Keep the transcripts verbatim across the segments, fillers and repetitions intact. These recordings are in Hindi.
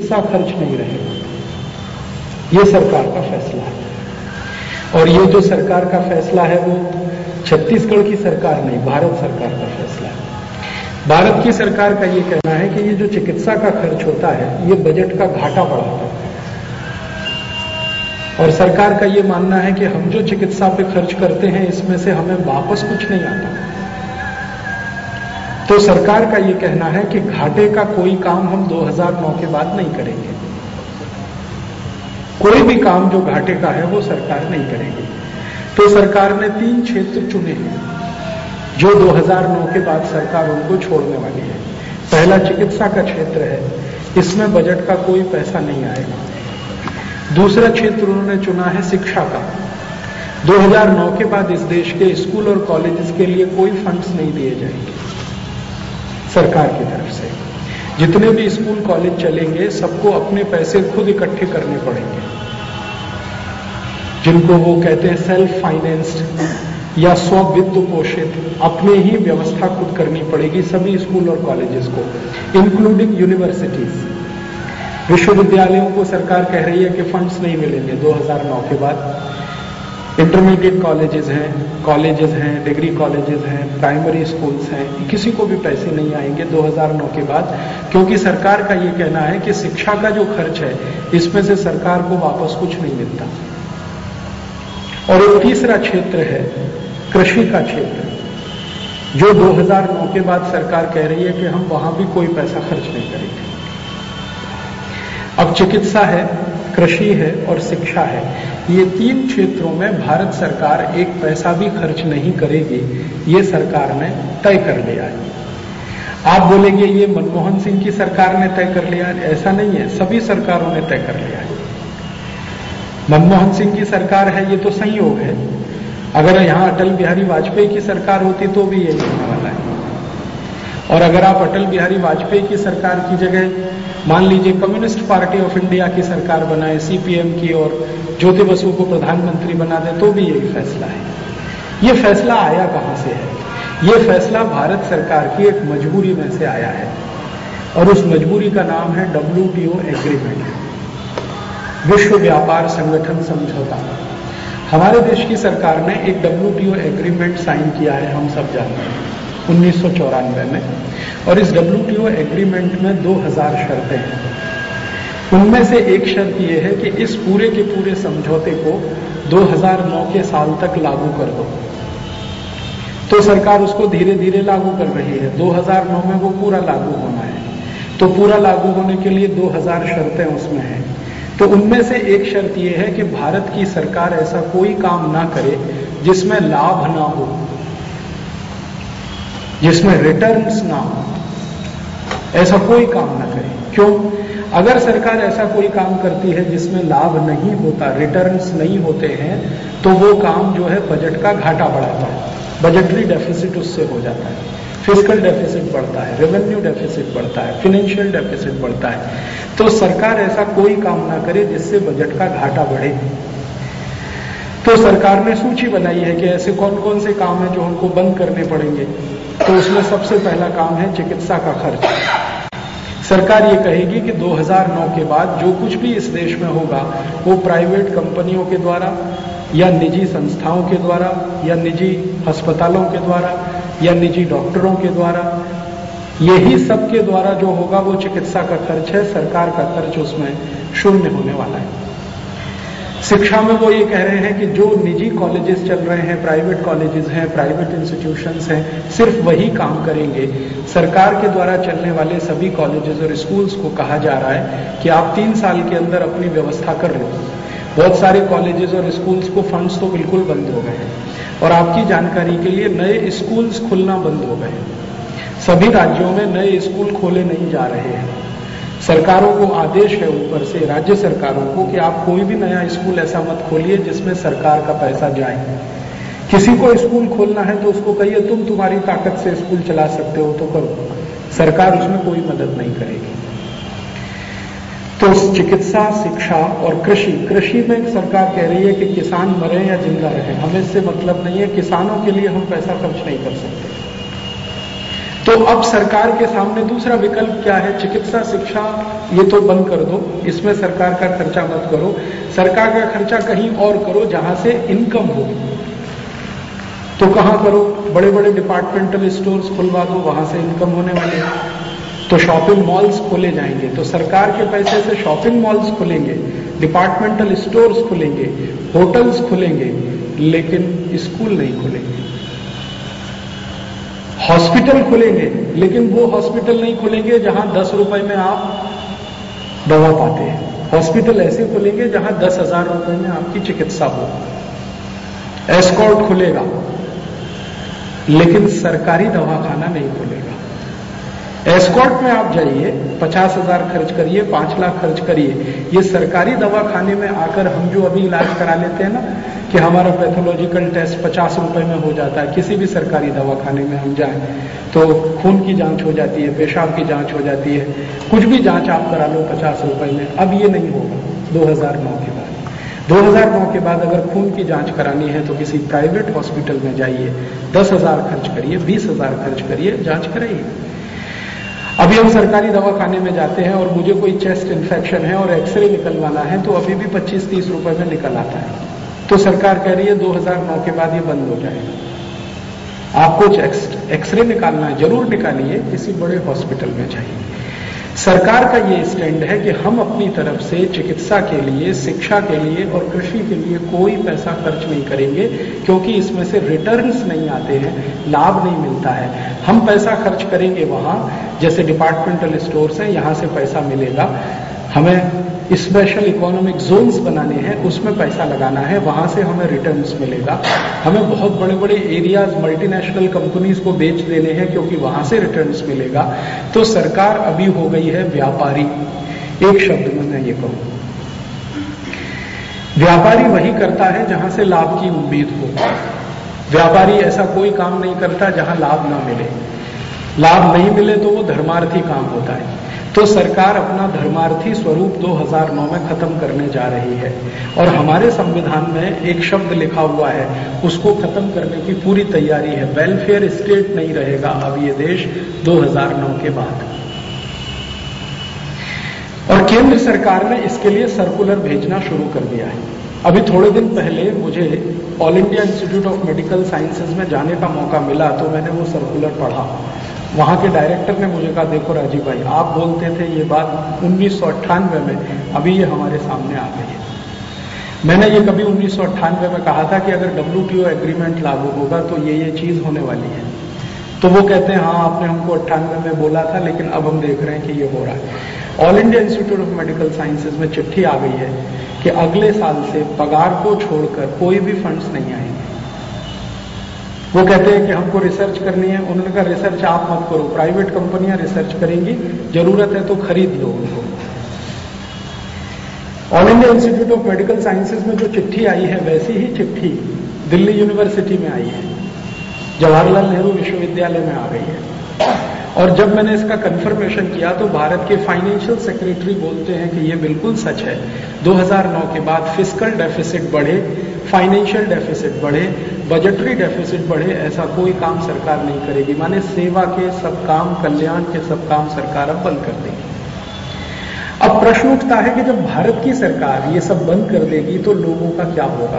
चिकित्सा खर्च नहीं रहेगा। ये सरकार का फैसला है। और ये जो सरकार का फैसला है वो छत्तीसगढ़ की सरकार नहीं, भारत सरकार का फैसला है। भारत की सरकार का ये कहना है कि ये जो चिकित्सा का खर्च होता है ये बजट का घाटा बढ़ाता है। और सरकार का ये मानना है कि हम जो चिकित्सा पे खर्च करते हैं इसमें से हमें वापस कुछ नहीं आता। तो सरकार का ये कहना है कि घाटे का कोई काम हम दो हज़ार नौ के बाद नहीं करेंगे। कोई भी काम जो घाटे का है वो सरकार नहीं करेगी। तो सरकार ने तीन क्षेत्र चुने हैं जो दो हज़ार नौ के बाद सरकार उनको छोड़ने वाली है। पहला चिकित्सा का क्षेत्र है, इसमें बजट का कोई पैसा नहीं आएगा। दूसरा क्षेत्र उन्होंने चुना है शिक्षा का। दो हज़ार नौ के बाद इस देश के स्कूल और कॉलेजेस के लिए कोई फंड्स नहीं दिए जाएंगे सरकार की तरफ से। जितने भी स्कूल कॉलेज चलेंगे सबको अपने पैसे खुद इकट्ठे करने पड़ेंगे, जिनको वो कहते हैं सेल्फ फाइनेंस्ड या स्व वित्त पोषित, अपने ही व्यवस्था खुद करनी पड़ेगी सभी स्कूल और कॉलेजेस को, इंक्लूडिंग यूनिवर्सिटीज। विश्वविद्यालयों को सरकार कह रही है कि फंड्स नहीं मिलेंगे दो हज़ार नौ के बाद। इंटरमीडिएट कॉलेजेस हैं, कॉलेजेस हैं, डिग्री कॉलेजेस हैं, प्राइमरी स्कूल्स हैं, किसी को भी पैसे नहीं आएंगे दो हज़ार नौ के बाद, क्योंकि सरकार का ये कहना है कि शिक्षा का जो खर्च है इसमें से सरकार को वापस कुछ नहीं मिलता। और एक तीसरा क्षेत्र है कृषि का क्षेत्र, जो दो हज़ार नौ के बाद सरकार कह रही है कि हम वहां भी कोई पैसा खर्च नहीं करेंगे। अब चिकित्सा है, कृषि है और शिक्षा है, ये तीन क्षेत्रों में भारत सरकार एक पैसा भी खर्च नहीं करेगी, ये सरकार ने तय कर लिया है। आप बोलेंगे ये मनमोहन सिंह की सरकार ने तय कर लिया है, ऐसा नहीं है, सभी सरकारों ने तय कर लिया है। मनमोहन सिंह की सरकार है ये तो संयोग है, अगर यहां अटल बिहारी वाजपेयी की सरकार होती तो भी यही होने वाला है। और अगर आप अटल बिहारी वाजपेयी की सरकार की जगह मान लीजिए कम्युनिस्ट पार्टी ऑफ इंडिया की सरकार बनाए, सीपीएम की, और ज्योति बसु को प्रधानमंत्री बना दे तो भी यही फैसला है। ये फैसला आया कहां से है? ये फैसला भारत सरकार की एक मजबूरी में से आया है, और उस मजबूरी का नाम है डब्ल्यूटीओ एग्रीमेंट, विश्व व्यापार संगठन समझौता। हमारे देश की सरकार ने एक डब्ल्यूटीओ एग्रीमेंट साइन किया है, हम सब जानते हैं, उन्नीस सौ चौरानवे में, और इस डब्ल्यूटीओ एग्रीमेंट में दो हज़ार शर्तें हैं। उनमें से एक शर्त यह है कि इस पूरे के पूरे समझौते को दो हज़ार नौ के साल तक लागू कर दो। तो सरकार उसको धीरे धीरे लागू कर रही है, दो हज़ार नौ में वो पूरा लागू होना है। तो पूरा लागू होने के लिए दो हज़ार शर्तें उसमें हैं। तो उनमें से एक शर्त यह है कि भारत की सरकार ऐसा कोई काम ना करे जिसमें लाभ ना हो, जिसमें रिटर्न्स ना हो, ऐसा कोई काम ना करे। क्यों? अगर सरकार ऐसा कोई काम करती है जिसमें लाभ नहीं होता, रिटर्न्स नहीं होते हैं, तो वो काम जो है बजट का घाटा बढ़ाता है, बजटरी डेफिसिट उससे हो जाता है, फिस्कल डेफिसिट बढ़ता है, रेवेन्यू डेफिसिट बढ़ता है, फाइनेंशियल डेफिसिट बढ़ता है। तो सरकार ऐसा कोई काम ना करे जिससे बजट का घाटा बढ़े। तो सरकार ने सूची बनाई है कि ऐसे कौन कौन से काम हैं जो उनको बंद करने पड़ेंगे। तो उसमें सबसे पहला काम है चिकित्सा का खर्च। सरकार ये कहेगी कि दो हज़ार नौ के बाद जो कुछ भी इस देश में होगा वो प्राइवेट कंपनियों के द्वारा या निजी संस्थाओं के द्वारा या निजी अस्पतालों के द्वारा या निजी डॉक्टरों के द्वारा, यही सब के द्वारा जो होगा वो चिकित्सा का खर्च है। सरकार का खर्च उसमें शून्य होने वाला है। शिक्षा में वो ये कह रहे हैं कि जो निजी कॉलेजेस चल रहे हैं, प्राइवेट कॉलेजेस हैं, प्राइवेट इंस्टीट्यूशंस हैं, सिर्फ वही काम करेंगे। सरकार के द्वारा चलने वाले सभी कॉलेजेस और स्कूल्स को कहा जा रहा है कि आप तीन साल के अंदर अपनी व्यवस्था कर लो। बहुत सारे कॉलेजेस और स्कूल्स को फंड्स तो बिल्कुल बंद हो गए हैं, और आपकी जानकारी के लिए नए स्कूल्स खुलना बंद हो गए हैं। सभी राज्यों में नए स्कूल खोले नहीं जा रहे हैं। सरकारों को आदेश है ऊपर से, राज्य सरकारों को, कि आप कोई भी नया स्कूल ऐसा मत खोलिए जिसमें सरकार का पैसा जाए। किसी को स्कूल खोलना है तो उसको कहिए तुम तुम्हारी ताकत से स्कूल चला सकते हो तो करो, सरकार उसमें कोई मदद नहीं करेगी। तो चिकित्सा, शिक्षा और कृषि, कृषि में सरकार कह रही है कि किसान मरे या जिंदा रहे हमें इससे मतलब नहीं है, किसानों के लिए हम पैसा खर्च नहीं कर सकते। तो अब सरकार के सामने दूसरा विकल्प क्या है? चिकित्सा शिक्षा ये तो बंद कर दो, इसमें सरकार का खर्चा मत करो, सरकार का खर्चा कहीं और करो जहां से इनकम हो। तो कहां करो? बड़े बड़े डिपार्टमेंटल स्टोर्स खुलवा दो, वहां से इनकम होने वाली है। तो शॉपिंग मॉल्स खोले जाएंगे, तो सरकार के पैसे से शॉपिंग मॉल्स खुलेंगे, डिपार्टमेंटल स्टोर्स खुलेंगे, होटल्स खुलेंगे, लेकिन स्कूल नहीं खुलेंगे। हॉस्पिटल खुलेंगे, लेकिन वो हॉस्पिटल नहीं खुलेंगे जहां दस रुपए में आप दवा पाते हैं। हॉस्पिटल ऐसे खुलेंगे जहां दस हजार रुपए में आपकी चिकित्सा हो। एस्कॉर्ट खुलेगा, लेकिन सरकारी दवाखाना नहीं खुलेगा। एस्कॉर्ट में आप जाइए, पचास हजार खर्च करिए, पांच लाख खर्च करिए। ये सरकारी दवाखाने में आकर हम जो अभी इलाज करा लेते हैं ना, कि हमारा पैथोलॉजिकल टेस्ट पचास रुपए में हो जाता है, किसी भी सरकारी दवाखाने में हम जाएं तो खून की जांच हो जाती है, पेशाब की जांच हो जाती है, कुछ भी जांच आप करा लो पचास रुपए में। अब ये नहीं होगा दो हज़ार नौ के बाद। दो हज़ार नौ के बाद अगर खून की जांच करानी है तो किसी प्राइवेट हॉस्पिटल में जाइए, दस हजार खर्च करिए, बीस हजार खर्च करिए, जांच कराइए। अभी हम सरकारी दवाखाने में जाते हैं और मुझे कोई चेस्ट इन्फेक्शन है और एक्सरे निकलवाना है तो अभी भी पच्चीस तीस रुपए में निकल आता है। तो सरकार कह रही है दो हज़ार नौ के बाद ये बंद हो जाएगा। आपको एक्सरे निकालना है, जरूर निकालिए, किसी बड़े हॉस्पिटल में जाइए। सरकार का ये स्टैंड है कि हम अपनी तरफ से चिकित्सा के लिए, शिक्षा के लिए और कृषि के लिए कोई पैसा खर्च नहीं करेंगे, क्योंकि इसमें से रिटर्न्स नहीं आते हैं, लाभ नहीं मिलता है। हम पैसा खर्च करेंगे वहां, जैसे डिपार्टमेंटल स्टोर्स हैं, यहां से पैसा मिलेगा। हमें स्पेशल इकोनॉमिक जोन्स बनाने हैं, उसमें पैसा लगाना है, वहां से हमें रिटर्न्स मिलेगा। हमें बहुत बड़े बड़े एरियाज मल्टीनेशनल कंपनीज को बेच देने हैं, क्योंकि वहां से रिटर्न्स मिलेगा। तो सरकार अभी हो गई है व्यापारी। एक शब्द में मैं ये कहूं, व्यापारी वही करता है जहां से लाभ की उम्मीद हो। व्यापारी ऐसा कोई काम नहीं करता जहां लाभ ना मिले। लाभ नहीं मिले तो वो धर्मार्थी काम होता है। तो सरकार अपना धर्मार्थी स्वरूप दो हज़ार नौ में खत्म करने जा रही है, और हमारे संविधान में एक शब्द लिखा हुआ है, उसको खत्म करने की पूरी तैयारी है। वेलफेयर स्टेट नहीं रहेगा अब ये देश दो हज़ार नौ के बाद। और केंद्र सरकार ने इसके लिए सर्कुलर भेजना शुरू कर दिया है। अभी थोड़े दिन पहले मुझे All India Institute of Medical Sciences में जाने का मौका मिला, तो मैंने वो सर्कुलर पढ़ा। वहां के डायरेक्टर ने मुझे कहा, देखो राजीव भाई, आप बोलते थे ये बात उन्नीस सौ अट्ठानवे में, अभी ये हमारे सामने आ गई है। मैंने ये कभी उन्नीस सौ अट्ठानवे में कहा था कि अगर डब्ल्यू टी ओ एग्रीमेंट लागू होगा तो ये ये चीज होने वाली है। तो वो कहते हैं हाँ आपने हमको अट्ठानवे में बोला था, लेकिन अब हम देख रहे हैं कि ये हो रहा है। All India Institute of Medical Sciences में चिट्ठी आ गई है कि अगले साल से पगार को छोड़कर कोई भी फंड्स नहीं आएंगे। वो कहते हैं कि हमको रिसर्च करनी है। उन्होंने कहा रिसर्च आप मत करो, प्राइवेट कंपनियां रिसर्च करेंगी, जरूरत है तो खरीद लो उनको। All India Institute of Medical Sciences में जो चिट्ठी आई है, वैसी ही चिट्ठी दिल्ली यूनिवर्सिटी में आई है, जवाहरलाल नेहरू विश्वविद्यालय में आ गई है। और जब मैंने इसका कंफर्मेशन किया तो भारत के फाइनेंशियल सेक्रेटरी बोलते हैं कि ये बिल्कुल सच है। दो हज़ार नौ के बाद फिस्कल डेफिसिट बढ़े, फाइनेंशियल डेफिसिट बढ़े, बजटरी डेफिसिट बढ़े, ऐसा कोई काम सरकार नहीं करेगी। माने सेवा के सब काम, कल्याण के सब काम सरकार अब बंद कर देगी। अब प्रश्न उठता है कि जब भारत की सरकार ये सब बंद कर देगी तो लोगों का क्या होगा?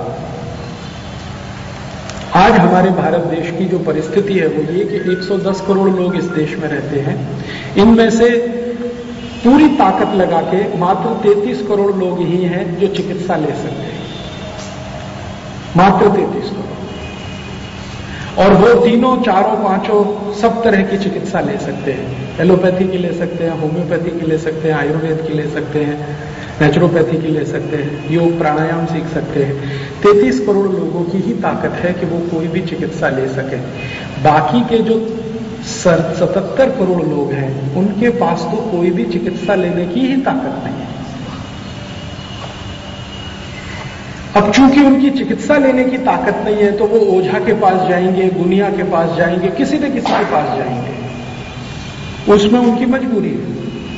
आज हमारे भारत देश की जो परिस्थिति है वो ये कि एक सौ दस करोड़ लोग इस देश में रहते हैं। इनमें से पूरी ताकत लगा के मात्र तैंतीस करोड़ लोग ही हैं जो चिकित्सा ले सकते हैं, मात्र तैंतीस करोड़। और वो तीनों, चारों, पांचों सब तरह की चिकित्सा ले सकते हैं। एलोपैथी की ले सकते हैं, होम्योपैथी की ले सकते हैं, आयुर्वेद की ले सकते हैं, नेचुरोपैथी की ले सकते हैं, योग प्राणायाम सीख सकते हैं। तैंतीस करोड़ लोगों की ही ताकत है कि वो कोई भी चिकित्सा ले सके। बाकी के जो सतहत्तर करोड़ लोग हैं उनके पास तो कोई भी चिकित्सा लेने की ही ताकत नहीं है। अब चूंकि उनकी चिकित्सा लेने की ताकत नहीं है तो वो ओझा के पास जाएंगे, गुनिया के पास जाएंगे, किसी न किसी के पास जाएंगे, उसमें उनकी मजबूरी है।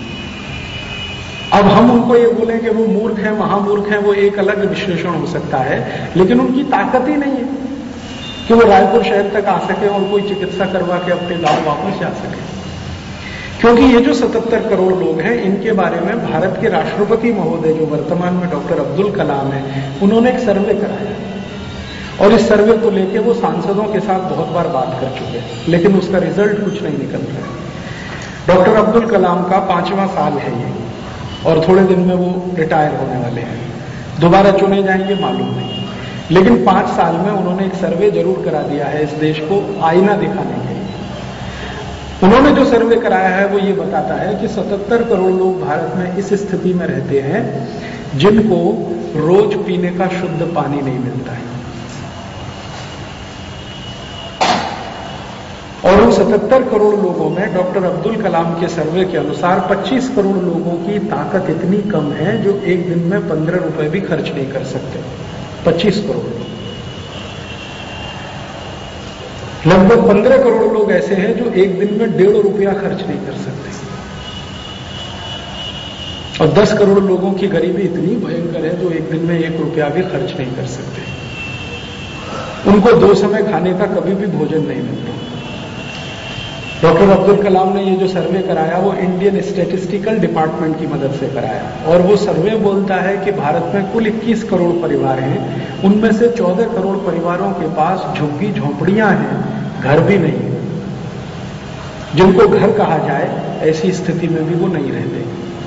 अब हम उनको ये बोलें कि वो मूर्ख है, महामूर्ख है, वो एक अलग विश्लेषण हो सकता है, लेकिन उनकी ताकत ही नहीं है। कि वो रायपुर शहर तक आ सके और कोई चिकित्सा करवा के अपने गांव वापस जा सके। क्योंकि ये जो सतहत्तर करोड़ लोग हैं, इनके बारे में भारत के राष्ट्रपति महोदय जो वर्तमान में डॉक्टर अब्दुल कलाम हैं, उन्होंने एक सर्वे कराया और इस सर्वे को लेके वो सांसदों के साथ बहुत बार बात कर चुके हैं, लेकिन उसका रिजल्ट कुछ नहीं निकल रहा है। डॉक्टर अब्दुल कलाम का पांचवा साल है ये और थोड़े दिन में वो रिटायर होने वाले हैं, दोबारा चुने जाएंगे मालूम नहीं, लेकिन पांच साल में उन्होंने एक सर्वे जरूर करा दिया है इस देश को आईना दिखाने के लिए। उन्होंने जो सर्वे कराया है वो ये बताता है कि सतहत्तर करोड़ लोग भारत में इस स्थिति में रहते हैं जिनको रोज पीने का शुद्ध पानी नहीं मिलता है, और उन सतहत्तर करोड़ लोगों में डॉक्टर अब्दुल कलाम के सर्वे के अनुसार पच्चीस करोड़ लोगों की ताकत इतनी कम है जो एक दिन में पंद्रह रुपए भी खर्च नहीं कर सकते। पच्चीस करोड़ लगभग पंद्रह करोड़ लोग ऐसे हैं जो एक दिन में डेढ़ रुपया खर्च नहीं कर सकते, और दस करोड़ लोगों की गरीबी इतनी भयंकर है जो एक दिन में एक रुपया भी खर्च नहीं कर सकते। उनको दो समय खाने का कभी भी भोजन नहीं मिलता। डॉक्टर अब्दुल कलाम ने ये जो सर्वे कराया वो इंडियन स्टैटिस्टिकल डिपार्टमेंट की मदद से कराया, और वो सर्वे बोलता है कि भारत में कुल इक्कीस करोड़ परिवार हैं, उनमें से चौदह करोड़ परिवारों के पास झुग्गी झोंपड़ियां हैं, घर भी नहीं है। जिनको घर कहा जाए ऐसी स्थिति में भी वो नहीं रहते,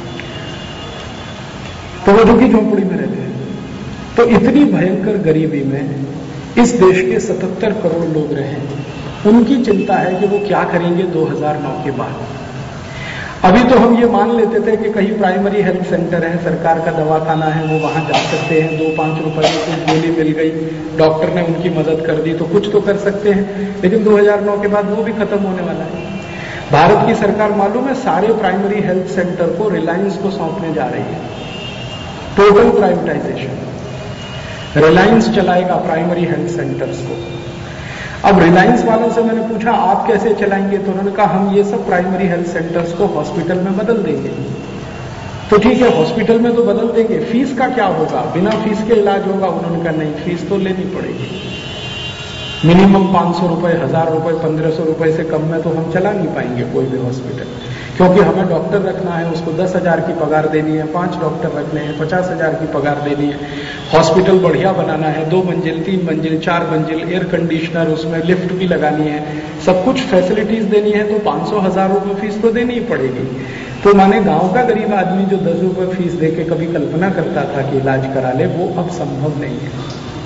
तो वो झुग्गी झोंपड़ी में रहते हैं। तो इतनी भयंकर गरीबी में इस देश के सतहत्तर करोड़ लोग रहे, उनकी चिंता है कि वो क्या करेंगे दो हज़ार नौ के बाद। अभी तो हम ये मान लेते थे कि कहीं प्राइमरी हेल्थ सेंटर है, सरकार का दवाखाना है, वो वहां जा सकते हैं, दो पांच रुपए में कुछ गोली मिल गई, डॉक्टर ने उनकी मदद कर दी तो कुछ तो कर सकते हैं। लेकिन दो हज़ार नौ के बाद वो भी खत्म होने वाला है। भारत की सरकार मालूम है सारे प्राइमरी हेल्थ सेंटर को रिलायंस को सौंपने जा रही है, टोटल प्राइवेटाइजेशन। रिलायंस चलाएगा प्राइमरी हेल्थ सेंटर्स को। अब रिलायंस वालों से मैंने पूछा आप कैसे चलाएंगे, तो उन्होंने कहा हम ये सब प्राइमरी हेल्थ सेंटर्स को हॉस्पिटल में बदल देंगे। तो ठीक है, हॉस्पिटल में तो बदल देंगे, फीस का क्या होगा, बिना फीस के इलाज होगा? उन्होंने कहा नहीं, फीस तो लेनी पड़ेगी, मिनिमम पांच सौ रुपए, हजार रुपए, पंद्रह सौ रुपए से कम में तो हम चला नहीं पाएंगे कोई भी हॉस्पिटल, क्योंकि हमें डॉक्टर रखना है, उसको दस हजार की पगार देनी है, पांच डॉक्टर रखने हैं, पचास हजार की पगार देनी है, हॉस्पिटल बढ़िया बनाना है, दो मंजिल, तीन मंजिल, चार मंजिल, एयर कंडीशनर, उसमें लिफ्ट भी लगानी है, सब कुछ फैसिलिटीज देनी है, तो पांच सौ हजार रुपए फीस तो देनी ही पड़ेगी। तो माने गांव का गरीब आदमी जो दस रुपए फीस दे के कभी कल्पना करता था कि इलाज करा ले, वो अब संभव नहीं है।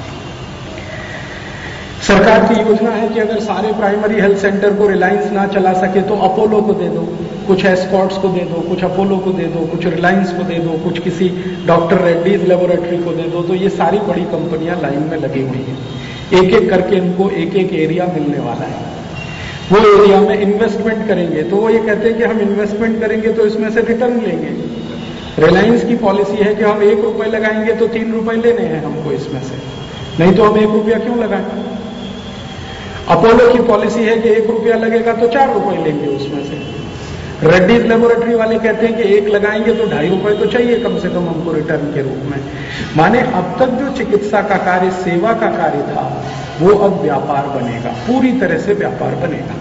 सरकार की योजना है कि अगर सारे प्राइमरी हेल्थ सेंटर को रिलायंस ना चला सके तो अपोलो को दे दो, कुछ एस्कॉर्ट्स को दे दो, कुछ अपोलो को दे दो, कुछ रिलायंस को दे दो, कुछ किसी डॉक्टर रेड्डीज लेबोरेटरी को दे दो। तो ये सारी बड़ी कंपनियां लाइन में लगी हुई हैं, एक एक करके इनको एक एक एरिया मिलने वाला है। वो एरिया में इन्वेस्टमेंट करेंगे, तो वो ये कहते हैं कि हम इन्वेस्टमेंट करेंगे तो इसमें से रिटर्न लेंगे। रिलायंस की पॉलिसी है कि हम एक रुपए लगाएंगे तो तीन रुपए लेने हैं हमको इसमें से, नहीं तो हम एक रुपया क्यों लगाएं। अपोलो की पॉलिसी है कि एक रुपया लगेगा तो चार रुपए लेंगे उसमें से। रेड्डीज लेबोरेटरी वाले कहते हैं कि एक लगाएंगे तो ढाई रुपए तो चाहिए कम से कम हमको रिटर्न के रूप में। माने अब तक जो चिकित्सा का कार्य, सेवा का कार्य था, वो अब व्यापार बनेगा, पूरी तरह से व्यापार बनेगा।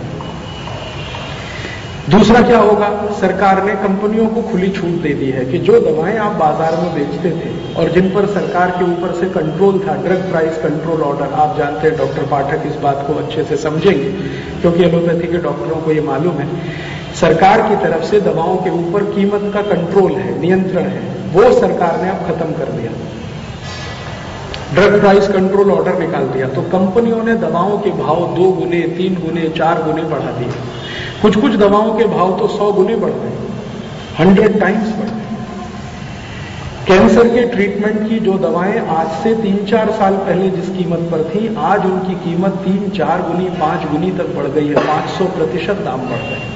दूसरा क्या होगा, सरकार ने कंपनियों को खुली छूट दे दी है कि जो दवाएं आप बाजार में बेचते थे और जिन पर सरकार के ऊपर से कंट्रोल था, ड्रग प्राइस कंट्रोल ऑर्डर, आप जानते हैं, डॉक्टर पाठक इस बात को अच्छे से समझेंगे क्योंकि एलोपैथी के डॉक्टरों को ये मालूम है, सरकार की तरफ से दवाओं के ऊपर कीमत का कंट्रोल है, नियंत्रण है, वो सरकार ने अब खत्म कर दिया। ड्रग प्राइस कंट्रोल ऑर्डर निकाल दिया, तो कंपनियों ने दवाओं के भाव दो गुने, तीन गुने, चार गुने बढ़ा दिए। कुछ कुछ दवाओं के भाव तो सौ गुने बढ़ गए, हंड्रेड टाइम्स बढ़ गए। कैंसर के ट्रीटमेंट की जो दवाएं आज से तीन चार साल पहले जिस कीमत पर थी, आज उनकी कीमत तीन चार गुनी, पांच गुनी तक बढ़ गई है, पांच सौ प्रतिशत दाम बढ़ गए।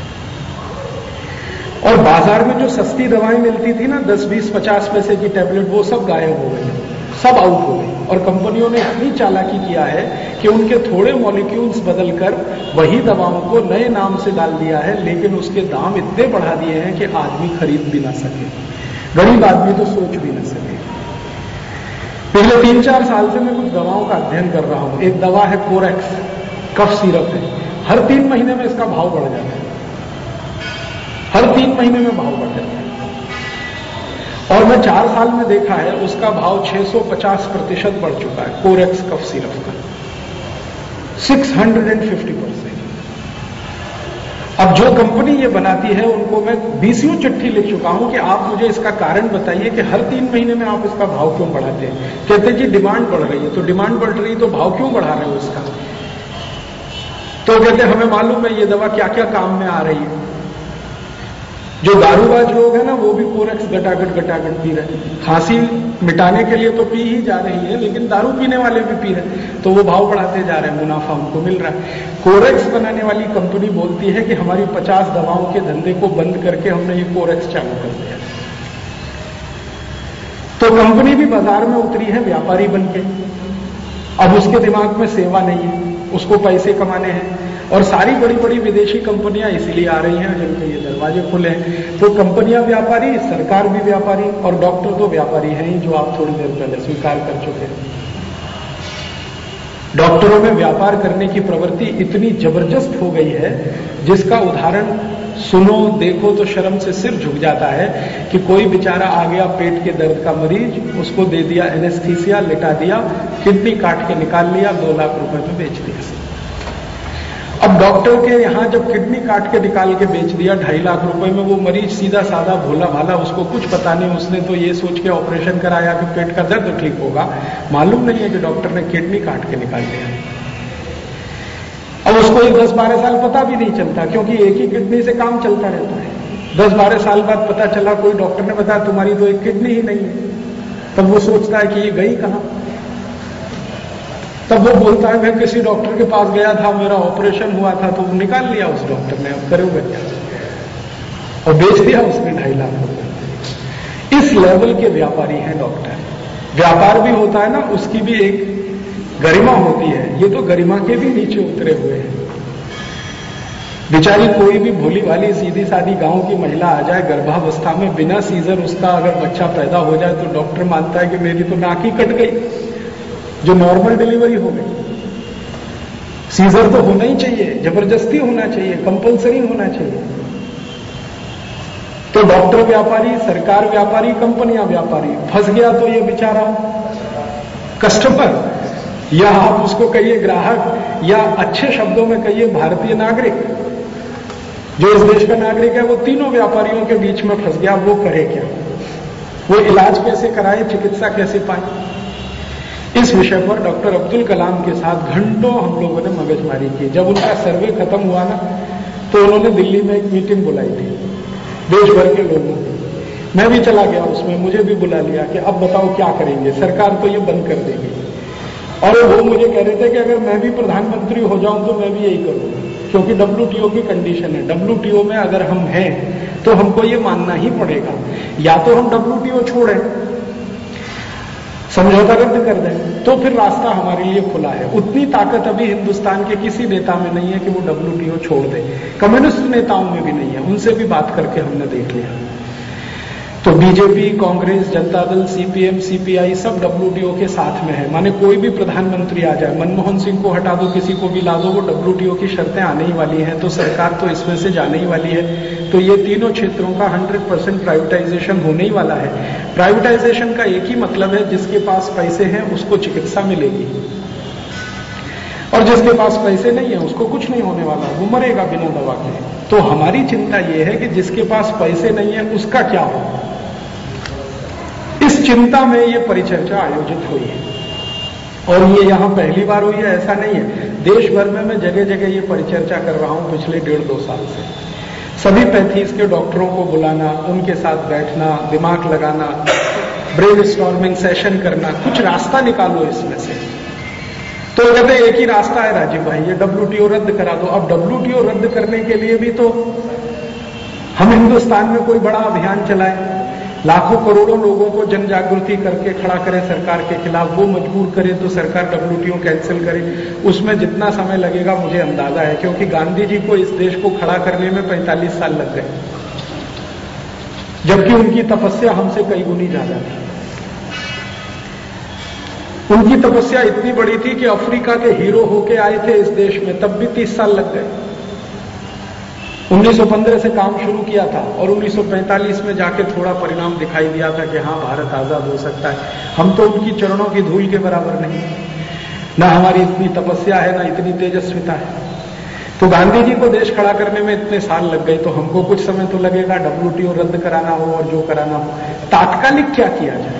और बाजार में जो सस्ती दवाएं मिलती थी ना, दस बीस पचास पैसे की टैबलेट, वो सब गायब हो गई, सब आउट हो गई। और कंपनियों ने इतनी चालाकी किया है कि उनके थोड़े मॉलिक्यूल्स बदलकर वही दवाओं को नए नाम से डाल दिया है, लेकिन उसके दाम इतने बढ़ा दिए हैं कि आदमी खरीद भी ना सके, गरीब आदमी तो सोच भी ना सके। पिछले तीन चार साल से मैं कुछ दवाओं का अध्ययन कर रहा हूं। एक दवा है कोरेक्स, कफ सिरप है। हर तीन महीने में इसका भाव बढ़ जाता है, हर तीन महीने में भाव बढ़ जाता है। और मैं चार साल में देखा है उसका भाव छह सौ पचास प्रतिशत बढ़ चुका है, कोरेक्स कफ सिरप का छह सौ पचास परसेंट। अब जो कंपनी ये बनाती है उनको मैं बीसियों चिट्ठी लिख चुका हूं कि आप मुझे इसका कारण बताइए कि हर तीन महीने में आप इसका भाव क्यों बढ़ाते हैं। कहते हैं जी डिमांड बढ़ रही है। तो डिमांड बढ़ रही है तो भाव क्यों बढ़ा रहे हो इसका? तो कहते हैं हमें मालूम है ये दवा क्या क्या काम में आ रही है। जो दारूबाज लोग हैं ना वो भी कोरेक्स गटागट गटागट पी रहे हैं। खांसी मिटाने के लिए तो पी ही जा रही है, लेकिन दारू पीने वाले भी पी रहे हैं, तो वो भाव बढ़ाते जा रहे हैं, मुनाफा उनको मिल रहा है। कोरेक्स बनाने वाली कंपनी बोलती है कि हमारी पचास दवाओं के धंधे को बंद करके हमने ये कोरेक्स चालू कर दिया। तो कंपनी भी बाजार में उतरी है व्यापारी बनके। अब उसके दिमाग में सेवा नहीं है, उसको पैसे कमाने हैं। और सारी बड़ी बड़ी विदेशी कंपनियां इसीलिए आ रही हैं जिनके ये दरवाजे खुले हैं। तो कंपनियां व्यापारी, सरकार भी व्यापारी, और डॉक्टर तो व्यापारी हैं ही, जो आप थोड़ी देर पहले स्वीकार कर चुके हैं। डॉक्टरों में व्यापार करने की प्रवृत्ति इतनी जबरदस्त हो गई है जिसका उदाहरण सुनो देखो तो शर्म से सिर झुक जाता है कि कोई बेचारा आ गया पेट के दर्द का मरीज, उसको दे दिया एनेस्थीसिया, लिटा दिया, किडनी काट के निकाल लिया, दो लाख रुपए में बेच दिया। अब डॉक्टर के यहां जब किडनी काट के निकाल के बेच दिया ढाई लाख रुपए में, वो मरीज सीधा साधा भोला भाला, उसको कुछ पता नहीं, उसने तो ये सोच के ऑपरेशन कराया कि पेट का दर्द ठीक होगा, मालूम नहीं है कि डॉक्टर ने किडनी काट के निकाल दिया। अब उसको एक दस बारह साल पता भी नहीं चलता, क्योंकि एक ही किडनी से काम चलता रहता है। दस बारह साल बाद पता चला, कोई डॉक्टर ने बताया तुम्हारी तो एक किडनी ही नहीं है। तब वो सोचता है कि ये गई कहां। तब वो बोलता है मैं किसी डॉक्टर के पास गया था, मेरा ऑपरेशन हुआ था, तो वो निकाल लिया उस डॉक्टर ने, अब करोगे क्या, और बेच दिया उसने ढाई लाख रुपए। इस लेवल के व्यापारी हैं डॉक्टर। व्यापार भी होता है ना, उसकी भी एक गरिमा होती है, ये तो गरिमा के भी नीचे उतरे हुए हैं। बेचारी कोई भी भोली भाली सीधी सादी गांव की महिला आ जाए गर्भावस्था में, बिना सीजर उसका अगर बच्चा पैदा हो जाए तो डॉक्टर मानता है कि मेरी तो नाक ही कट गई, जो नॉर्मल डिलीवरी हो गई। सीजर तो होना ही चाहिए, जबरदस्ती होना चाहिए, कंपलसरी होना चाहिए। तो डॉक्टर व्यापारी, सरकार व्यापारी, कंपनियां व्यापारी। फंस गया तो ये बेचारा कस्टमर, या आप उसको कहिए ग्राहक, या अच्छे शब्दों में कहिए भारतीय नागरिक, जो इस देश का नागरिक है, वो तीनों व्यापारियों के बीच में फंस गया। वो करे क्या? वो इलाज कैसे कराए, चिकित्सा कैसे पाए? इस विषय पर डॉक्टर अब्दुल कलाम के साथ घंटों हम लोगों ने मगजमारी की। जब उनका सर्वे खत्म हुआ ना, तो उन्होंने दिल्ली में एक मीटिंग बुलाई थी देश भर के लोगों की। मैं भी चला गया उसमें, मुझे भी बुला लिया कि अब बताओ क्या करेंगे, सरकार तो ये बंद कर देगी। और वो मुझे कह रहे थे कि अगर मैं भी प्रधानमंत्री हो जाऊं तो मैं भी यही करूंगा, क्योंकि डब्ल्यूटीओ की कंडीशन है। डब्ल्यूटीओ में अगर हम हैं तो हमको ये मानना ही पड़ेगा, या तो हम डब्ल्यूटीओ छोड़ें, समझौता रद्द कर दें, तो फिर रास्ता हमारे लिए खुला है। उतनी ताकत अभी हिंदुस्तान के किसी नेता में नहीं है कि वो डब्ल्यूटीओ छोड़ दे। कम्युनिस्ट नेताओं में भी नहीं है, उनसे भी बात करके हमने देख लिया। तो BJP, Congress, Janata Dal, CPM, CPI सब डब्ल्यूटीओ के साथ में है। माने कोई भी प्रधानमंत्री आ जाए, मनमोहन सिंह को हटा दो, किसी को भी ला दो, वो डब्ल्यूटीओ की शर्तें आने ही वाली हैं, तो सरकार तो इसमें से जाने ही वाली है। तो ये तीनों क्षेत्रों का हंड्रेड परसेंट प्राइवेटाइजेशन होने ही वाला है। प्राइवेटाइजेशन का एक ही मतलब है, जिसके पास पैसे हैं उसको चिकित्सा मिलेगी, और जिसके पास पैसे नहीं है उसको कुछ नहीं होने वाला, वो मरेगा बिना दवा के। तो हमारी चिंता यह है कि जिसके पास पैसे नहीं है उसका क्या हो। इस चिंता में ये परिचर्चा आयोजित हुई है, और ये यहां पहली बार हुई है ऐसा नहीं है। देश भर में मैं जगह जगह ये परिचर्चा कर रहा हूं पिछले डेढ़ दो साल से। सभी पैंतीस के डॉक्टरों को बुलाना, उनके साथ बैठना, दिमाग लगाना, ब्रेन स्टॉर्मिंग सेशन करना, कुछ रास्ता निकालो इसमें से। तो कहते एक ही रास्ता है राजीव भाई, ये डब्ल्यूटीओ रद्द करा दो। अब डब्ल्यूटीओ रद्द करने के लिए भी तो हम हिंदुस्तान में कोई बड़ा अभियान चलाएं, लाखों करोड़ों लोगों को जन जागृति करके खड़ा करें सरकार के खिलाफ, वो मजबूर करे तो सरकार डब्ल्यूटीओ कैंसिल करे। उसमें जितना समय लगेगा मुझे अंदाजा है, क्योंकि गांधी जी को इस देश को खड़ा करने में पैंतालीस साल लग गए, जबकि उनकी तपस्या हमसे कई गुनी ज्यादा थी। उनकी तपस्या इतनी बड़ी थी कि अफ्रीका के हीरो होके आए थे इस देश में, तब भी तीस साल लग गए। उन्नीस सौ पंद्रह से काम शुरू किया था और उन्नीस सौ पैंतालीस में जाके थोड़ा परिणाम दिखाई दिया था कि हाँ भारत आजाद हो सकता है। हम तो उनकी चरणों की धूल के बराबर नहीं, ना हमारी इतनी तपस्या है, ना इतनी तेजस्विता है। तो गांधी जी को देश खड़ा करने में इतने साल लग गए, तो हमको कुछ समय तो लगेगा, डब्ल्यूटीओ रद्द कराना हो और जो कराना हो। तात्कालिक क्या किया जाए?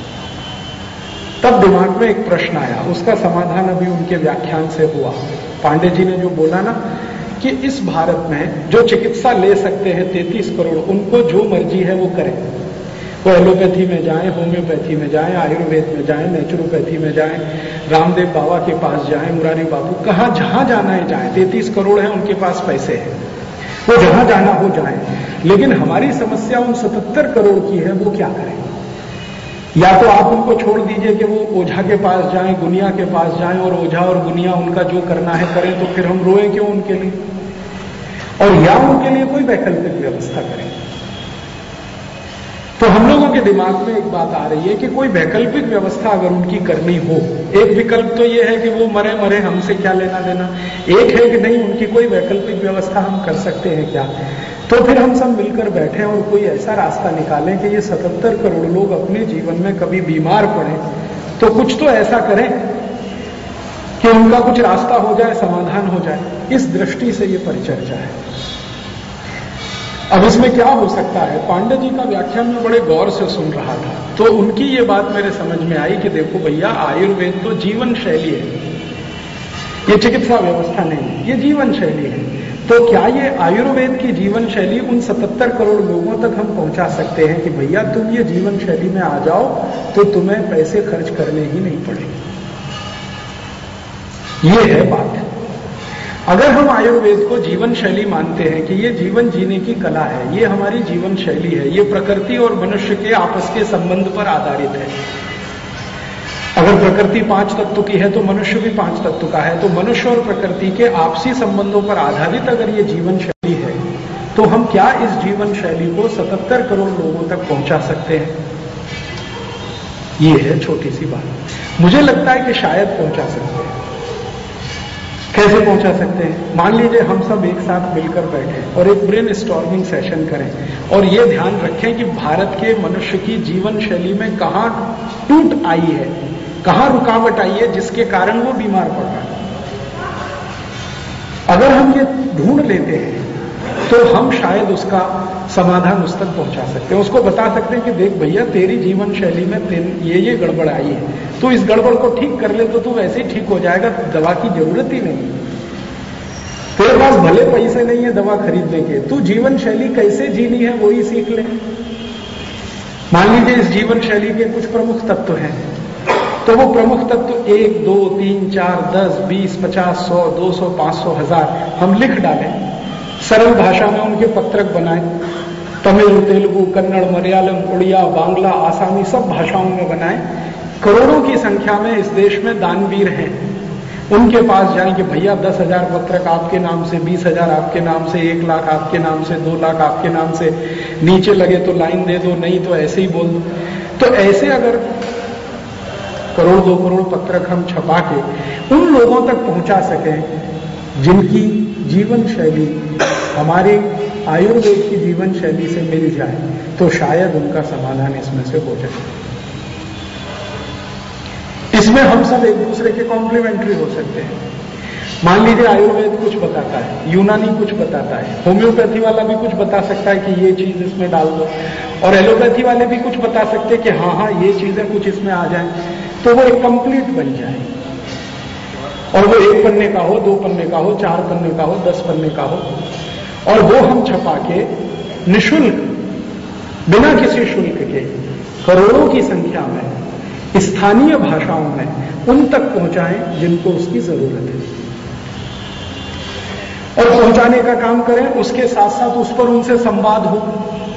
तब दिमाग में एक प्रश्न आया, उसका समाधान अभी उनके व्याख्यान से हुआ। पांडे जी ने जो बोला ना कि इस भारत में जो चिकित्सा ले सकते हैं तैंतीस करोड़, उनको जो मर्जी है वो करें। वो एलोपैथी में जाएं, होम्योपैथी में जाएं, आयुर्वेद में जाएं, नेचुरोपैथी में जाएं, रामदेव बाबा के पास जाएं, मुरारी बाबू, कहां जहां जाना है जाएं। तैंतीस करोड़ है उनके पास, पैसे हैं, वो जहां जाना हो जाएं। लेकिन हमारी समस्या उन सतहत्तर करोड़ की है, वो क्या करें? या तो आप उनको छोड़ दीजिए कि वो ओझा के पास जाएं, गुनिया के पास जाएं और ओझा और गुनिया उनका जो करना है करें, तो फिर हम रोएं क्यों उनके लिए? और या उनके लिए कोई वैकल्पिक व्यवस्था करें। तो हम लोगों के दिमाग में एक बात आ रही है कि कोई वैकल्पिक व्यवस्था अगर उनकी करनी हो, एक विकल्प तो ये है कि वो मरे मरे, हमसे क्या लेना देना। एक है कि नहीं, उनकी कोई वैकल्पिक व्यवस्था हम कर सकते हैं क्या? तो फिर हम सब मिलकर बैठें और कोई ऐसा रास्ता निकालें कि ये सतहत्तर करोड़ लोग अपने जीवन में कभी बीमार पड़े तो कुछ तो ऐसा करें कि उनका कुछ रास्ता हो जाए, समाधान हो जाए। इस दृष्टि से ये परिचर्चा है। अब इसमें क्या हो सकता है? पांडे जी का व्याख्यान में बड़े गौर से सुन रहा था, तो उनकी ये बात मेरे समझ में आई कि देखो भैया, आयुर्वेद तो जीवन शैली है, ये चिकित्सा व्यवस्था नहीं है, ये जीवन शैली है। तो क्या ये आयुर्वेद की जीवन शैली उन सतहत्तर करोड़ लोगों तक हम पहुंचा सकते हैं कि भैया तुम ये जीवन शैली में आ जाओ तो तुम्हें पैसे खर्च करने ही नहीं पड़ेंगे? ये है बात। अगर हम आयुर्वेद को जीवन शैली मानते हैं कि ये जीवन जीने की कला है, ये हमारी जीवन शैली है, ये प्रकृति और मनुष्य के आपस के संबंध पर आधारित है। अगर प्रकृति पांच तत्व की है तो मनुष्य भी पांच तत्व का है, तो मनुष्य और प्रकृति के आपसी संबंधों पर आधारित अगर ये जीवन शैली है, तो हम क्या इस जीवन शैली को सतहत्तर करोड़ लोगों तक पहुंचा सकते हैं? ये है छोटी सी बात। मुझे लगता है कि शायद पहुंचा सकते हैं। कैसे पहुंचा सकते हैं? मान लीजिए हम सब एक साथ मिलकर बैठे और एक ब्रेन स्टॉर्मिंग सेशन करें और ये ध्यान रखें कि भारत के मनुष्य की जीवन शैली में कहां टूट आई है, कहां रुकावट आई है जिसके कारण वो बीमार पड़ रहा है। अगर हम ये ढूंढ लेते हैं तो हम शायद उसका समाधान उस तक पहुंचा सकते हैं। उसको बता सकते हैं कि देख भैया, तेरी जीवन शैली में ये ये गड़बड़ आई है, तो इस गड़बड़ को ठीक कर ले तो तू वैसे ही ठीक हो जाएगा, दवा की जरूरत ही नहीं। तेरे पास भले पैसे नहीं है दवा खरीदने के, तू जीवन शैली कैसे जीनी है वो ही सीख ले। मान लीजिए इस जीवन शैली के कुछ प्रमुख तत्व हैं, तो वो प्रमुख तत्व एक, दो, तीन, चार, दस, बीस, पचास, सौ, दो सौ, पांच सौ, हजार हम लिख डालें, सरल भाषा में उनके पत्रक बनाएं, तमिल, तेलुगु, कन्नड़, मलयालम, उड़िया, बांग्ला, आसामी सब भाषाओं में बनाएं। करोड़ों की संख्या में इस देश में दानवीर हैं, उनके पास जाएं कि भैया दस हजार पत्रक आपके नाम से, बीस हजार आपके नाम से, एक लाख आपके नाम से, दो लाख आपके नाम से, नीचे लगे तो लाइन दे दो, नहीं तो ऐसे ही बोल दो। तो ऐसे अगर करोड़ दो करोड़ पत्रक हम छपा के उन लोगों तक पहुंचा सकें जिनकी जीवन शैली हमारी आयुर्वेद की जीवन शैली से मिल जाए, तो शायद उनका समाधान इसमें से हो जाए। इसमें हम सब एक दूसरे के कॉम्प्लीमेंट्री हो सकते हैं। मान लीजिए आयुर्वेद कुछ बताता है, यूनानी कुछ बताता है, होम्योपैथी वाला भी कुछ बता सकता है कि ये चीज इसमें डाल दो, और एलोपैथी वाले भी कुछ बता सकते हैं कि हाँ हाँ ये चीजें कुछ इसमें आ जाए, तो वो एक कंप्लीट बन जाए। और वो एक पन्ने का हो, दो पन्ने का हो, चार पन्ने का हो, दस पन्ने का हो, और वो हम छपा के निःशुल्क, बिना किसी शुल्क के, करोड़ों की संख्या में स्थानीय भाषाओं में उन तक पहुंचाएं जिनको उसकी जरूरत है, और पहुंचाने का काम करें। उसके साथ साथ उस पर उनसे संवाद हो।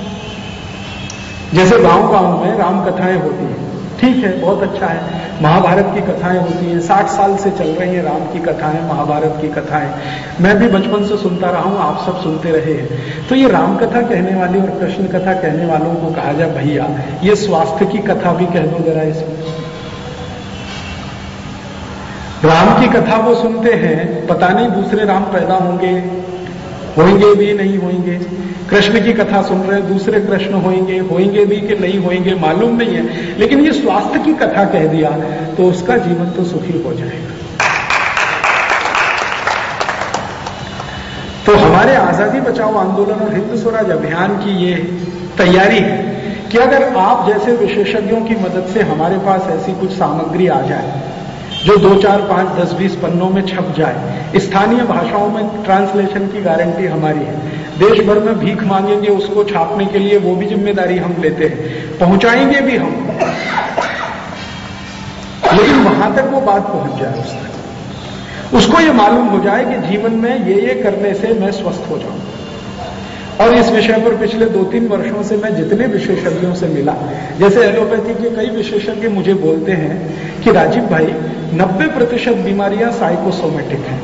जैसे गांव गांव में राम कथाएं होती हैं, ठीक है, बहुत अच्छा है। महाभारत की कथाएं होती हैं, साठ साल से चल रही हैं राम की कथाएं, महाभारत की कथाएं। मैं भी बचपन से सुनता रहा हूं, आप सब सुनते रहे हैं। तो ये राम कथा कहने वाली और कृष्ण कथा कहने वालों को कहा जाए भैया ये स्वास्थ्य की कथा भी कह दो जरा इसमें। राम की कथा वो सुनते हैं, पता नहीं दूसरे राम पैदा होंगे होंगे भी नहीं होंगे। कृष्ण की कथा सुन रहे हैं, दूसरे कृष्ण होंगे होंगे भी कि नहीं होंगे मालूम नहीं है, लेकिन ये स्वास्थ्य की कथा कह दिया तो उसका जीवन तो सुखी हो जाएगा। तो हमारे आजादी बचाओ आंदोलन और हिंद स्वराज अभियान की ये तैयारी है कि अगर आप जैसे विशेषज्ञों की मदद से हमारे पास ऐसी कुछ सामग्री आ जाए जो दो चार पांच दस बीस पन्नों में छप जाए, स्थानीय भाषाओं में ट्रांसलेशन की गारंटी हमारी है, देश भर में भीख मांगेंगे उसको छापने के लिए, वो भी जिम्मेदारी हम लेते हैं, पहुंचाएंगे भी हम, लेकिन वहां तक वो बात पहुंच जाए उस तक, उसको ये मालूम हो जाए कि जीवन में ये ये करने से मैं स्वस्थ हो जाऊं। और इस विषय पर पिछले दो तीन वर्षों से मैं जितने विशेषज्ञों से मिला, जैसे एलोपैथी के कई विशेषज्ञ मुझे बोलते हैं कि राजीव भाई नब्बे प्रतिशत बीमारियां साइकोसोमेटिक हैं।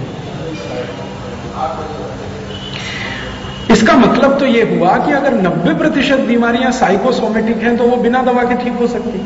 इसका मतलब तो यह हुआ कि अगर नब्बे प्रतिशत बीमारियां साइकोसोमेटिक हैं तो वो बिना दवा के ठीक हो सकती।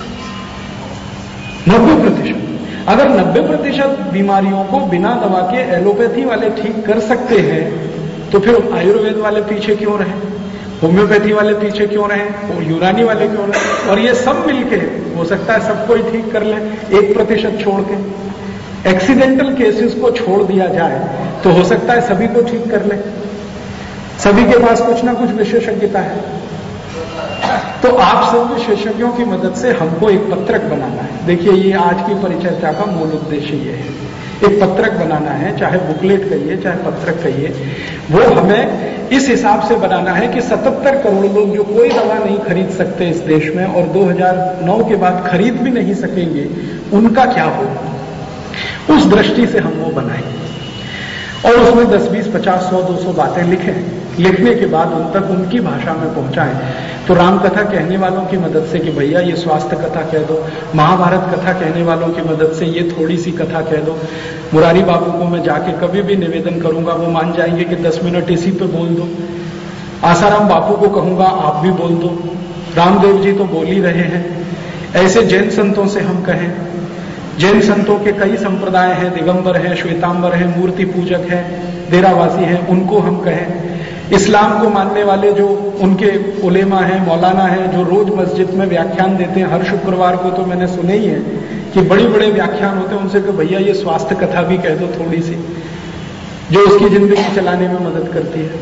नब्बे प्रतिशत अगर नब्बे प्रतिशत बीमारियों को बिना दवा के एलोपैथी वाले ठीक कर सकते हैं तो फिर आयुर्वेद वाले पीछे क्यों रहे, होम्योपैथी वाले पीछे क्यों रहे, और यूनानी वाले क्यों रहे? और ये सब मिलके हो सकता है सबको ही ठीक कर ले, एक प्रतिशत छोड़ के एक्सीडेंटल केसेस को छोड़ दिया जाए तो हो सकता है सभी को ठीक कर ले, सभी के पास कुछ ना कुछ विशेषज्ञता है। तो आप सब विशेषज्ञों की मदद से हमको एक पत्रक बनाना है। देखिए ये आज की परिचर्चा का मूल उद्देश्य ये है, एक पत्रक बनाना है, चाहे बुकलेट कहिए चाहे पत्रक कहिए, वो हमें इस हिसाब से बनाना है कि सतहत्तर करोड़ लोग जो कोई दवा नहीं खरीद सकते इस देश में और दो हज़ार नौ के बाद खरीद भी नहीं सकेंगे, उनका क्या हो, उस दृष्टि से हम वो बनाएंगे और उसमें दस बीस पचास सौ दो सौ बातें लिखें। लिखने के बाद उन तक उनकी भाषा में पहुंचाएं। तो राम कथा कहने वालों की मदद से कि भैया ये स्वास्थ्य कथा कह दो, महाभारत कथा कहने वालों की मदद से ये थोड़ी सी कथा कह दो, मुरारी बाबू को मैं जाके कभी भी निवेदन करूंगा वो मान जाएंगे कि दस मिनट इसी पे बोल दो, आसाराम बापू को कहूंगा आप भी बोल दो, रामदेव जी तो बोल ही रहे हैं, ऐसे जैन संतों से हम कहें, जैन संतों के कई संप्रदाय हैं, दिगंबर हैं, श्वेतांबर हैं, मूर्ति पूजक हैं, डेरावासी हैं, उनको हम कहें, इस्लाम को मानने वाले जो उनके उलेमा हैं, मौलाना हैं, जो रोज मस्जिद में व्याख्यान देते हैं, हर शुक्रवार को तो मैंने सुने ही है कि बड़े बड़े व्याख्यान होते हैं, उनसे कि भैया ये स्वास्थ्य कथा भी कह दो थोड़ी सी, जो उसकी जिंदगी चलाने में मदद करती है।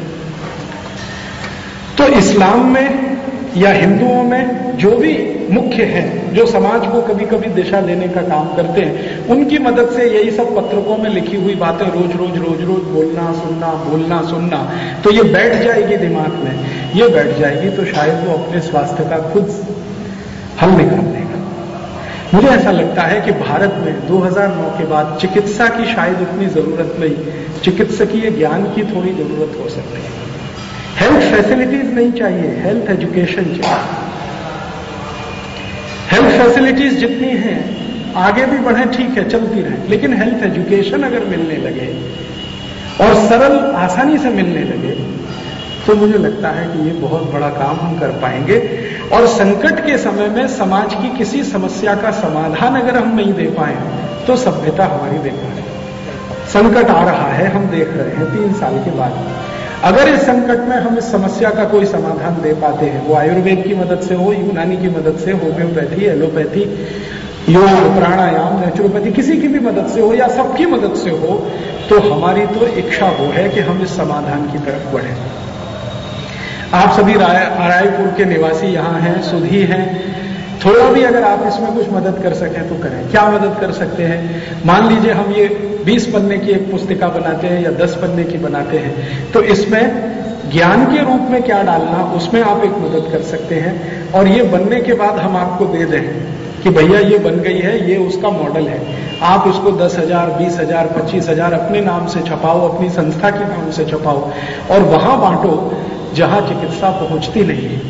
तो इस्लाम में या हिंदुओं में जो भी मुख्य हैं, जो समाज को कभी कभी दिशा देने का काम करते हैं, उनकी मदद से यही सब पत्रकों में लिखी हुई बातें रोज रोज रोज रोज बोलना सुनना बोलना सुनना, तो ये बैठ जाएगी दिमाग में, ये बैठ जाएगी तो शायद वो अपने स्वास्थ्य का खुद हल निकाल लेगा। मुझे ऐसा लगता है कि भारत में दो हज़ार नौ के बाद चिकित्सा की शायद इतनी जरूरत नहीं, चिकित्सकीय ज्ञान की थोड़ी जरूरत हो सकती है। हेल्थ फैसिलिटीज नहीं चाहिए, हेल्थ एजुकेशन चाहिए। हेल्थ फैसिलिटीज जितनी हैं आगे भी बढ़े, ठीक है चलती रहे, लेकिन हेल्थ एजुकेशन अगर मिलने लगे और सरल आसानी से मिलने लगे तो मुझे लगता है कि ये बहुत बड़ा काम हम कर पाएंगे। और संकट के समय में समाज की किसी समस्या का समाधान अगर हम नहीं दे पाए तो सभ्यता हमारी बेकार है। संकट आ रहा है, हम देख रहे हैं तीन साल के बाद, अगर इस संकट में हम इस समस्या का कोई समाधान दे पाते हैं, वो आयुर्वेद की मदद से हो, यूनानी की मदद से, होम्योपैथी, एलोपैथी, योग, प्राणायाम, नेचुरोपैथी, किसी की भी मदद से हो या सबकी मदद से हो, तो हमारी तो इच्छा वो है कि हम इस समाधान की तरफ बढ़ें। आप सभी राय रायपुर के निवासी यहाँ हैं, सुधी हैं, थोड़ा भी अगर आप इसमें कुछ मदद कर सकें तो करें। क्या मदद कर सकते हैं? मान लीजिए हम ये बीस पन्ने की एक पुस्तिका बनाते हैं या दस पन्ने की बनाते हैं, तो इसमें ज्ञान के रूप में क्या डालना, उसमें आप एक मदद कर सकते हैं। और ये बनने के बाद हम आपको दे दें कि भैया ये बन गई है, ये उसका मॉडल है, आप इसको दस हजार बीस हजार पच्चीस हजार अपने नाम से छपाओ, अपनी संस्था के नाम से छपाओ और वहां बांटो जहां चिकित्सा पहुंचती नहीं है।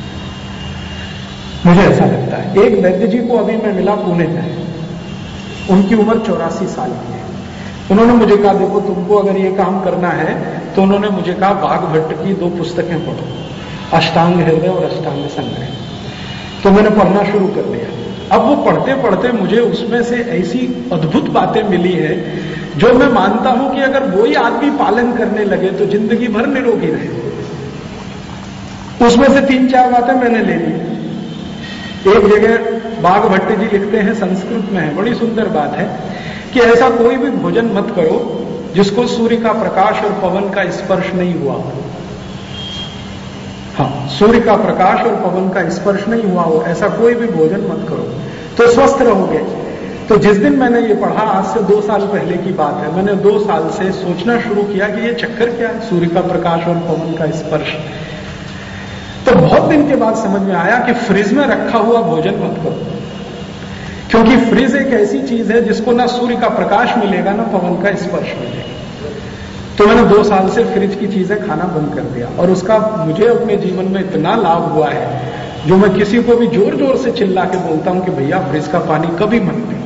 मुझे ऐसा लगता है। एक वैद्य जी को अभी मैं मिला पुणे में, उनकी उम्र चौरासी साल की है। उन्होंने मुझे कहा देखो तुमको अगर ये काम करना है, तो उन्होंने मुझे कहा बाघ भट्ट की दो पुस्तकें पढ़ो, अष्टांग हृदय और अष्टांग संग्रह। तो मैंने पढ़ना शुरू कर दिया। अब वो पढ़ते पढ़ते मुझे उसमें से ऐसी अद्भुत बातें मिली है जो मैं मानता हूं कि अगर वही आदमी पालन करने लगे तो जिंदगी भर निरोगी रहे। उसमें से तीन चार बातें मैंने ले ली। एक जगह बाघ भट्ट जी लिखते हैं, संस्कृत में है, बड़ी सुंदर बात है कि ऐसा कोई भी भोजन मत करो जिसको सूर्य का प्रकाश और पवन का स्पर्श नहीं हुआ हो। हाँ, सूर्य का प्रकाश और पवन का स्पर्श नहीं हुआ हो, ऐसा कोई भी भोजन मत करो तो स्वस्थ रहोगे। तो जिस दिन मैंने ये पढ़ा, आज से दो साल पहले की बात है, मैंने दो साल से सोचना शुरू किया कि ये चक्कर क्या है, सूर्य का प्रकाश और पवन का स्पर्श। तो बहुत दिन के बाद समझ में आया कि फ्रिज में रखा हुआ भोजन मत करो, क्योंकि फ्रिज एक ऐसी चीज है जिसको ना सूर्य का प्रकाश मिलेगा ना पवन का स्पर्श मिलेगा। तो मैंने दो साल से फ्रिज की चीजें खाना बंद कर दिया और उसका मुझे अपने जीवन में इतना लाभ हुआ है जो मैं किसी को भी जोर जोर से चिल्ला के बोलता हूं कि भैया फ्रिज का पानी कभी मत पियो।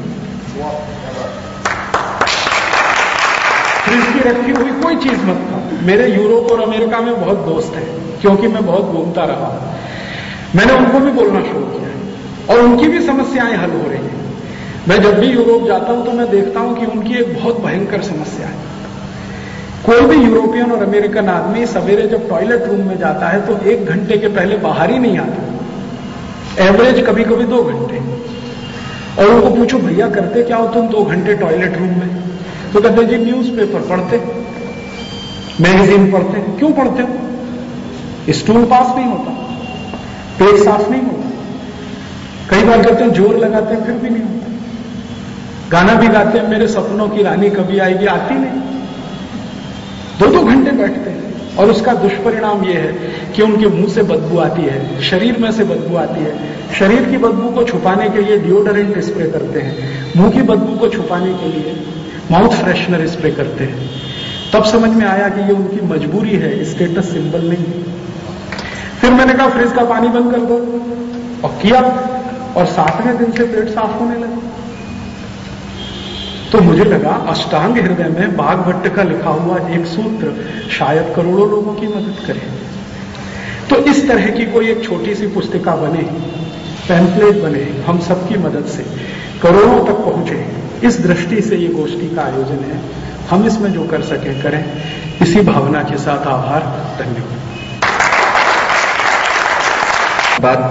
फ्रिज की रखी हुई कोई चीज मत खाओ। मेरे यूरोप और अमेरिका में बहुत दोस्त हैं, क्योंकि मैं बहुत घूमता रहा हूं। मैंने उनको भी बोलना शुरू किया और उनकी भी समस्याएं हल हो रही हैं। मैं जब भी यूरोप जाता हूं तो मैं देखता हूं कि उनकी एक बहुत भयंकर समस्या है। कोई भी यूरोपियन और अमेरिकन आदमी सवेरे जब टॉयलेट रूम में जाता है तो एक घंटे के पहले बाहर ही नहीं आता, एवरेज कभी कभी दो घंटे। और उनको पूछो भैया करते क्या हो तुम दो घंटे टॉयलेट रूम में, तो कहते जी न्यूज़पेपर पढ़ते, मैगजीन पढ़ते। क्यों पढ़ते हो? स्टूल पास नहीं होता, पेट साफ नहीं होता। कई बार कहते हैं जोर लगाते हैं फिर भी नहीं होता। गाना भी गाते हैं, मेरे सपनों की रानी कभी आएगी, आती नहीं। दो दो घंटे बैठते हैं और उसका दुष्परिणाम यह है कि उनके मुंह से बदबू आती है, शरीर में से बदबू आती है। शरीर की बदबू को छुपाने के लिए डिओडोरेंट स्प्रे करते हैं, मुंह की बदबू को छुपाने के लिए माउथ फ्रेशनर स्प्रे करते हैं। तब समझ में आया कि ये उनकी मजबूरी है, स्टेटस सिंबल नहीं है। फिर मैंने कहा फ्रिज का पानी बंद कर दो, और किया, और सातवें दिन से पेट साफ होने लगा। तो मुझे लगा अष्टांग हृदय में बाघ भट्ट का लिखा हुआ एक सूत्र शायद करोड़ों लोगों की मदद करे। तो इस तरह की कोई एक छोटी सी पुस्तिका बने, पैम्फलेट बने, हम सबकी मदद से करोड़ों तक पहुंचे, इस दृष्टि से ये गोष्ठी का आयोजन है। हम इसमें जो कर सकें करें, इसी भावना के साथ आभार, धन्यवाद।